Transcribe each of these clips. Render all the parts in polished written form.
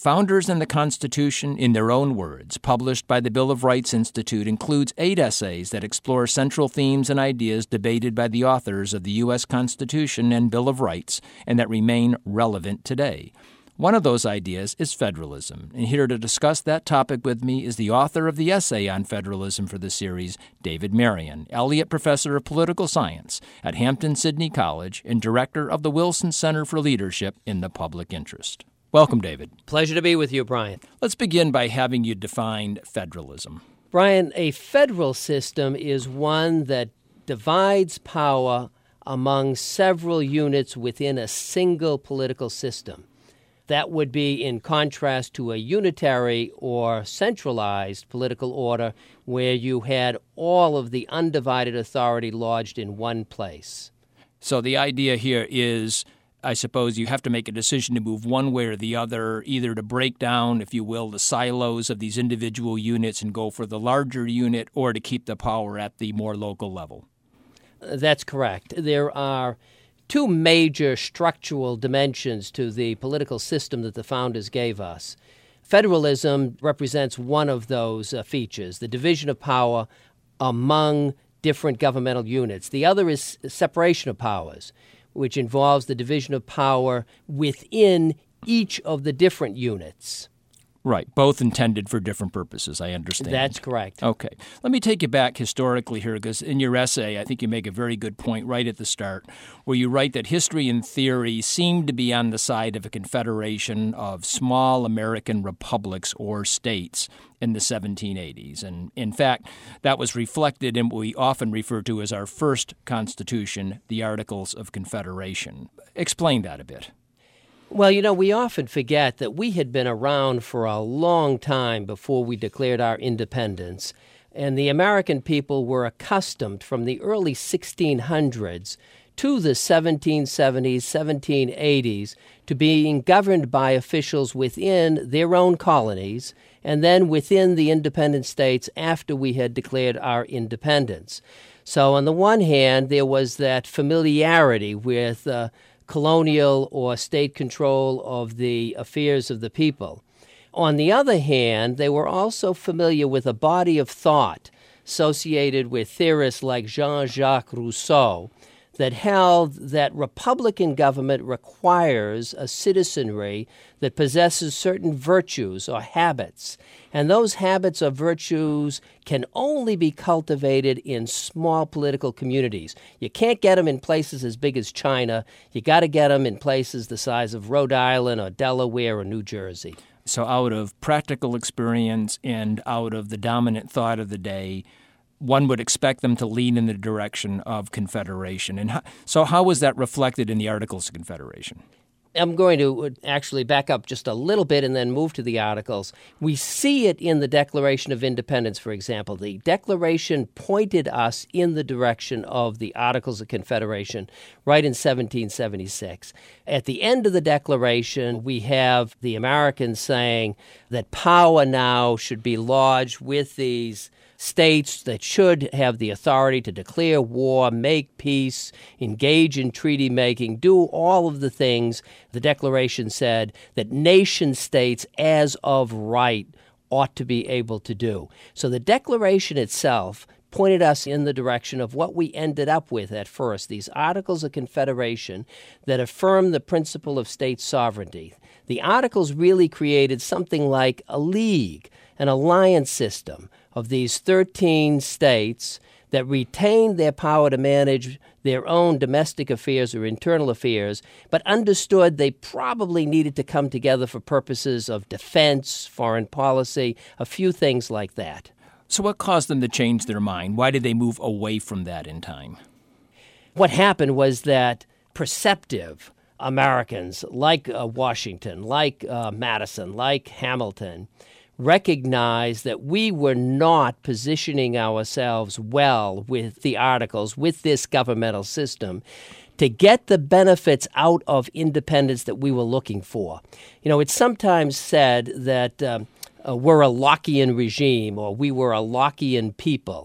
Founders and the Constitution, in their own words, published by the Bill of Rights Institute, includes 8 essays that explore central themes and ideas debated by the authors of the U.S. Constitution and Bill of Rights and that remain relevant today. One of those ideas is federalism, and here to discuss that topic with me is the author of the essay on federalism for the series, David Marion, Elliott Professor of Political Science at Hampton-Sydney College and Director of the Wilson Center for Leadership in the Public Interest. Welcome, David. Pleasure to be with you, Brian. Let's begin by having you define federalism. Brian, a federal system is one that divides power among several units within a single political system. That would be in contrast to a unitary or centralized political order where you had all of the undivided authority lodged in one place. So the idea here is, I suppose, you have to make a decision to move one way or the other, either to break down, if you will, the silos of these individual units and go for the larger unit, or to keep the power at the more local level. That's correct. There are 2 major structural dimensions to the political system that the founders gave us. Federalism represents one of those features, the division of power among different governmental units. The other is separation of powers, which involves the division of power within each of the different units. Right, both intended for different purposes, I understand. That's correct. Okay. Let me take you back historically here, because in your essay, I think you make a very good point right at the start, where you write that history and theory seem to be on the side of a confederation of small American republics or states in the 1780s. And in fact, that was reflected in what we often refer to as our first Constitution, the Articles of Confederation. Explain that a bit. Well, we often forget that we had been around for a long time before we declared our independence, and the American people were accustomed from the early 1600s to the 1770s, 1780s, to being governed by officials within their own colonies and then within the independent states after we had declared our independence. So on the one hand, there was that familiarity with colonial or state control of the affairs of the people. On the other hand, they were also familiar with a body of thought associated with theorists like Jean-Jacques Rousseau that held that republican government requires a citizenry that possesses certain virtues or habits, and those habits or virtues can only be cultivated in small political communities. You can't get them in places as big as China. You got to get them in places the size of Rhode Island or Delaware or New Jersey. So out of practical experience and out of the dominant thought of the day, one would expect them to lean in the direction of confederation. And so how was that reflected in the Articles of Confederation? I'm going to actually back up just a little bit and then move to the Articles. We see it in the Declaration of Independence, for example. The Declaration pointed us in the direction of the Articles of Confederation right in 1776. At the end of the Declaration, we have the Americans saying that power now should be lodged with these states that should have the authority to declare war, make peace, engage in treaty making, do all of the things the Declaration said that nation states as of right ought to be able to do. So the Declaration itself pointed us in the direction of what we ended up with at first, these Articles of Confederation that affirm the principle of state sovereignty. The Articles really created something like a league, an alliance system of these 13 states that retained their power to manage their own domestic affairs or internal affairs, but understood they probably needed to come together for purposes of defense, foreign policy, a few things like that. So what caused them to change their mind? Why did they move away from that in time? What happened was that perceptive Americans like Washington, like Madison, like Hamilton, recognized that we were not positioning ourselves well with the Articles, with this governmental system, to get the benefits out of independence that we were looking for. It's sometimes said that we're a Lockean regime or we were a Lockean people.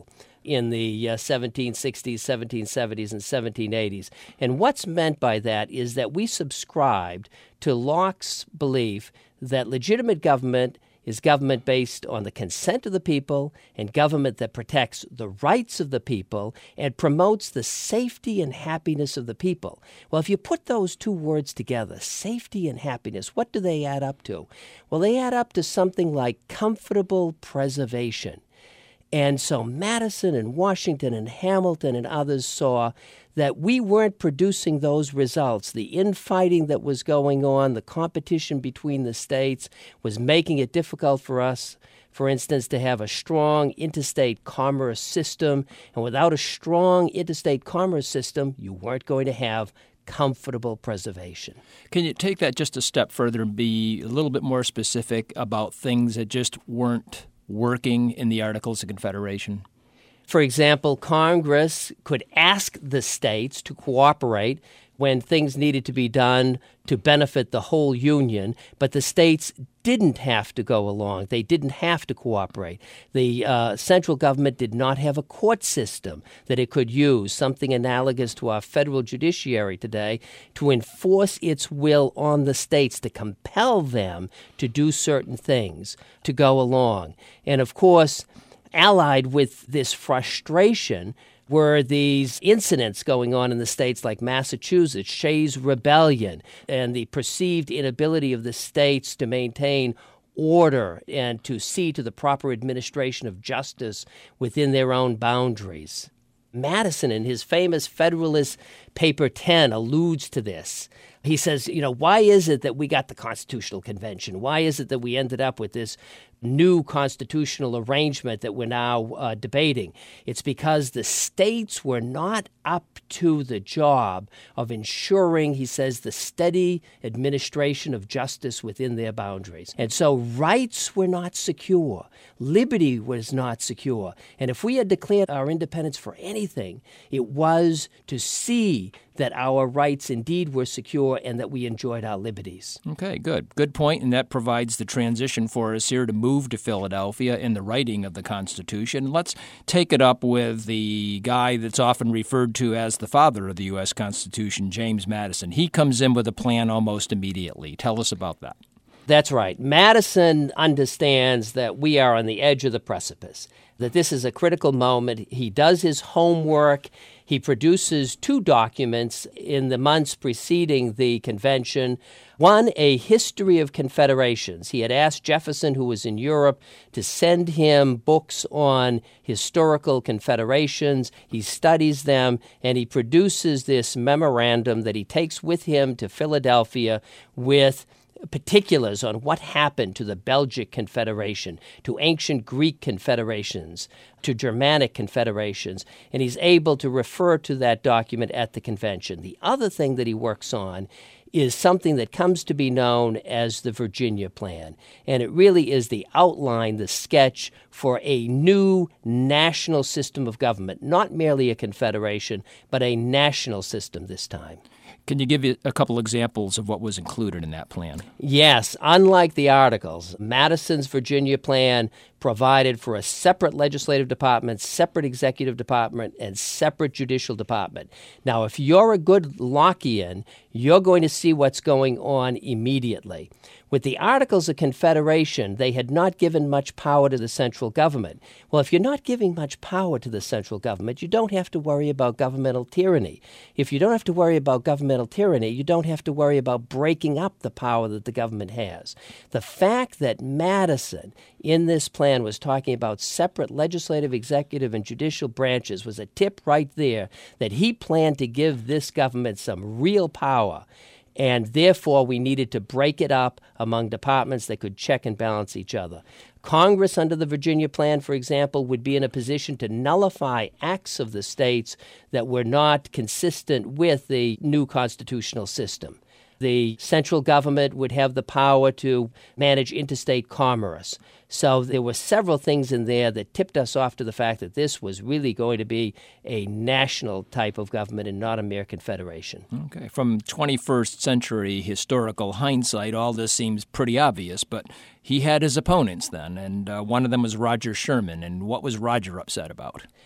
in the 1760s, 1770s, and 1780s. And what's meant by that is that we subscribed to Locke's belief that legitimate government is government based on the consent of the people and government that protects the rights of the people and promotes the safety and happiness of the people. Well, if you put those two words together, safety and happiness, what do they add up to? Well, they add up to something like comfortable preservation. And so Madison and Washington and Hamilton and others saw that we weren't producing those results. The infighting that was going on, the competition between the states was making it difficult for us, for instance, to have a strong interstate commerce system. And without a strong interstate commerce system, you weren't going to have comfortable preservation. Can you take that just a step further and be a little bit more specific about things that just weren't working in the Articles of Confederation? For example, Congress could ask the states to cooperate when things needed to be done to benefit the whole Union, but the states didn't have to go along. They didn't have to cooperate. The central government did not have a court system that it could use, something analogous to our federal judiciary today, to enforce its will on the states, to compel them to do certain things, to go along. And of course, allied with this frustration were these incidents going on in the states like Massachusetts, Shays' Rebellion, and the perceived inability of the states to maintain order and to see to the proper administration of justice within their own boundaries. Madison, in his famous Federalist Paper 10, alludes to this. He says, why is it that we got the Constitutional Convention? Why is it that we ended up with this new constitutional arrangement that we're now debating? It's because the states were not up to the job of ensuring, he says, the steady administration of justice within their boundaries. And so rights were not secure. Liberty was not secure. And if we had declared our independence for anything, it was to see that our rights indeed were secure and that we enjoyed our liberties. Okay, good. Good point, and that provides the transition for us here to move to Philadelphia in the writing of the Constitution. Let's take it up with the guy that's often referred to as the father of the U.S. Constitution, James Madison. He comes in with a plan almost immediately. Tell us about that. That's right. Madison understands that we are on the edge of the precipice, that this is a critical moment. He does his homework. He produces two documents in the months preceding the convention. One, a history of confederations. He had asked Jefferson, who was in Europe, to send him books on historical confederations. He studies them, and he produces this memorandum that he takes with him to Philadelphia with particulars on what happened to the Belgic Confederation, to ancient Greek confederations, to Germanic confederations, and he's able to refer to that document at the convention. The other thing that he works on is something that comes to be known as the Virginia Plan, and it really is the outline, the sketch for a new national system of government, not merely a confederation, but a national system this time. Can you give a couple examples of what was included in that plan? Yes. Unlike the Articles, Madison's Virginia Plan provided for a separate legislative department, separate executive department, and separate judicial department. Now, if you're a good Lockean, you're going to see what's going on immediately. With the Articles of Confederation, they had not given much power to the central government. Well, if you're not giving much power to the central government, you don't have to worry about governmental tyranny. If you don't have to worry about governmental tyranny, you don't have to worry about breaking up the power that the government has. The fact that Madison, in this plan, was talking about separate legislative, executive, and judicial branches was a tip right there that he planned to give this government some real power. And therefore, we needed to break it up among departments that could check and balance each other. Congress, under the Virginia Plan, for example, would be in a position to nullify acts of the states that were not consistent with the new constitutional system. The central government would have the power to manage interstate commerce. So there were several things in there that tipped us off to the fact that this was really going to be a national type of government and not a mere confederation. Okay. From 21st century historical hindsight, all this seems pretty obvious, but he had his opponents then, and one of them was Roger Sherman. And what was Roger upset about?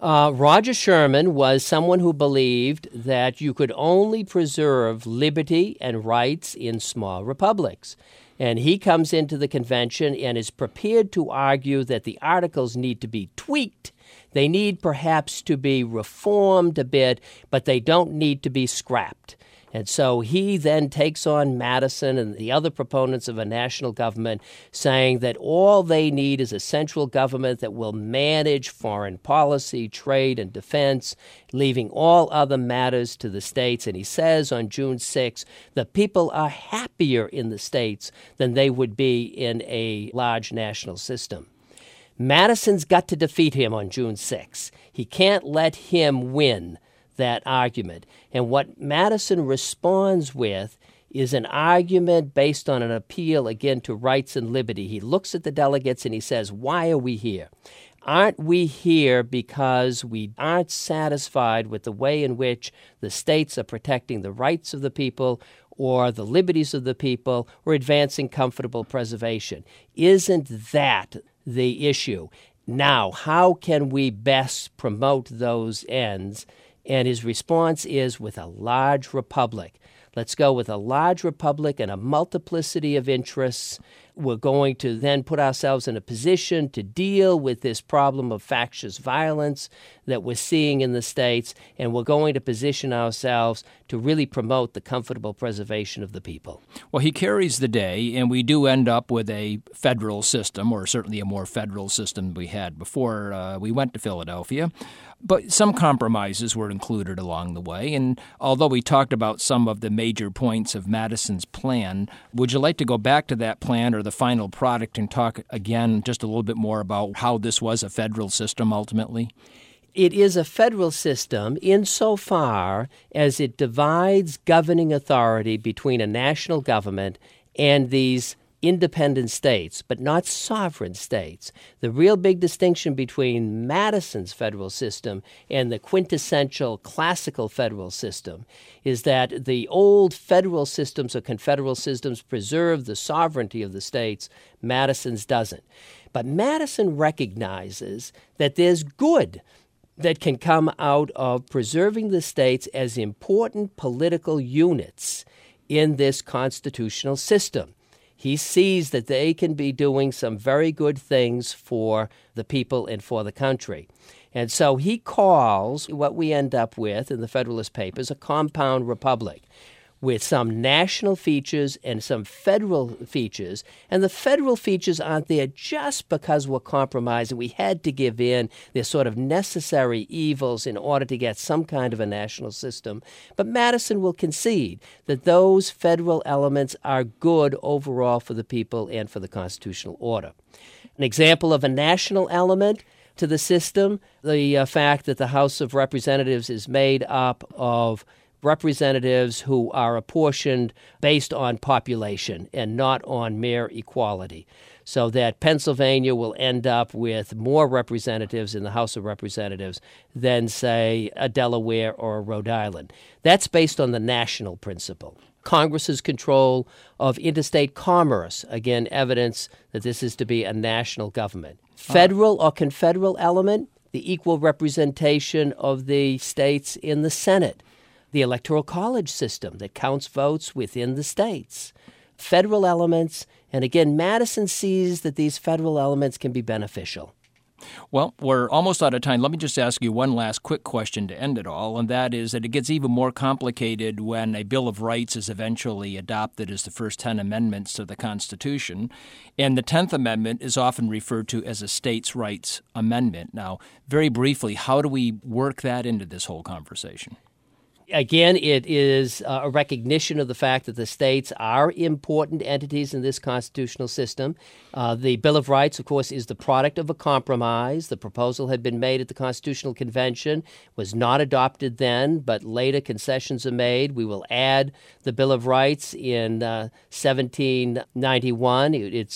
Roger Sherman was someone who believed that you could only preserve liberty and rights in small republics. And he comes into the convention and is prepared to argue that the articles need to be tweaked. They need perhaps to be reformed a bit, but they don't need to be scrapped. And so he then takes on Madison and the other proponents of a national government, saying that all they need is a central government that will manage foreign policy, trade, and defense, leaving all other matters to the states. And he says on June 6, the people are happier in the states than they would be in a large national system. Madison's got to defeat him on June 6. He can't let him win that argument. And what Madison responds with is an argument based on an appeal, again, to rights and liberty. He looks at the delegates and he says, why are we here? Aren't we here because we aren't satisfied with the way in which the states are protecting the rights of the people or the liberties of the people or advancing comfortable preservation? Isn't that the issue? Now, how can we best promote those ends? And his response is with a large republic. Let's go with a large republic and a multiplicity of interests. We're going to then put ourselves in a position to deal with this problem of factious violence that we're seeing in the states, and we're going to position ourselves to really promote the comfortable preservation of the people. Well, he carries the day, and we do end up with a federal system, or certainly a more federal system than we had before we went to Philadelphia. But some compromises were included along the way, and although we talked about some of the major points of Madison's plan, would you like to go back to that plan or the final product and talk again just a little bit more about how this was a federal system ultimately? It is a federal system insofar as it divides governing authority between a national government and these independent states, but not sovereign states. The real big distinction between Madison's federal system and the quintessential classical federal system is that the old federal systems or confederal systems preserve the sovereignty of the states. Madison's doesn't. But Madison recognizes that there's good that can come out of preserving the states as important political units in this constitutional system. He sees that they can be doing some very good things for the people and for the country. And so he calls what we end up with in the Federalist Papers a compound republic, with some national features and some federal features. And the federal features aren't there just because we're compromising. We had to give in. They're sort of necessary evils in order to get some kind of a national system. But Madison will concede that those federal elements are good overall for the people and for the constitutional order. An example of a national element to the system, the fact that the House of Representatives is made up of representatives who are apportioned based on population and not on mere equality, so that Pennsylvania will end up with more representatives in the House of Representatives than, say, a Delaware or a Rhode Island. That's based on the national principle. Congress's control of interstate commerce, again, evidence that this is to be a national government. Federal or confederal element, the equal representation of the states in the Senate. The Electoral College system that counts votes within the states. Federal elements, and again, Madison sees that these federal elements can be beneficial. Well, we're almost out of time. Let me just ask you one last quick question to end it all, and that is that it gets even more complicated when a Bill of Rights is eventually adopted as the first 10 amendments to the Constitution, and the 10th Amendment is often referred to as a states' rights amendment. Now, very briefly, how do we work that into this whole conversation? Again, it is a recognition of the fact that the states are important entities in this constitutional system. The Bill of Rights, of course, is the product of a compromise. The proposal had been made at the Constitutional Convention, was not adopted then, but later concessions are made. We will add the Bill of Rights in 1791. It's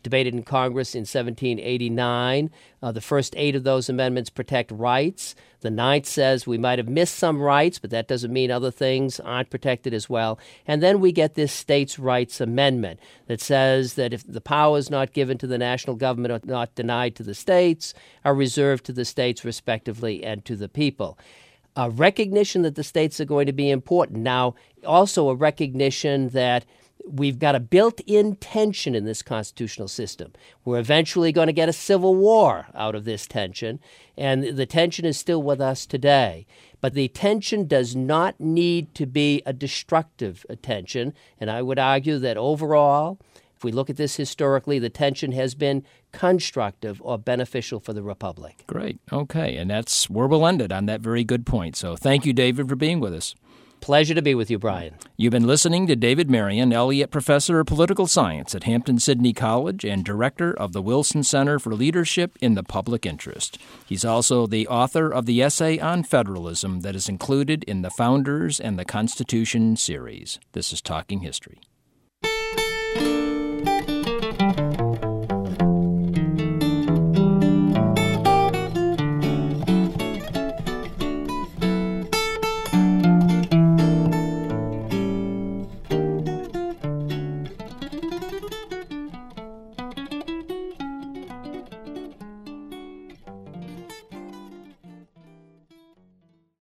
debated in Congress in 1789. The first 8 of those amendments protect rights. The 9th says we might have missed some rights, but that doesn't mean other things aren't protected as well. And then we get this States' Rights Amendment that says that if the powers not given to the national government are not denied to the states, are reserved to the states respectively and to the people. A recognition that the states are going to be important. Now, also a recognition that we've got a built-in tension in this constitutional system. We're eventually going to get a civil war out of this tension, and the tension is still with us today. But the tension does not need to be a destructive tension, and I would argue that overall, if we look at this historically, the tension has been constructive or beneficial for the Republic. Great. Okay, and that's where we'll end it on that very good point. So thank you, David, for being with us. Pleasure to be with you, Brian. You've been listening to David Marion, Elliott Professor of Political Science at Hampton-Sydney College and Director of the Wilson Center for Leadership in the Public Interest. He's also the author of the essay on federalism that is included in the Founders and the Constitution series. This is Talking History.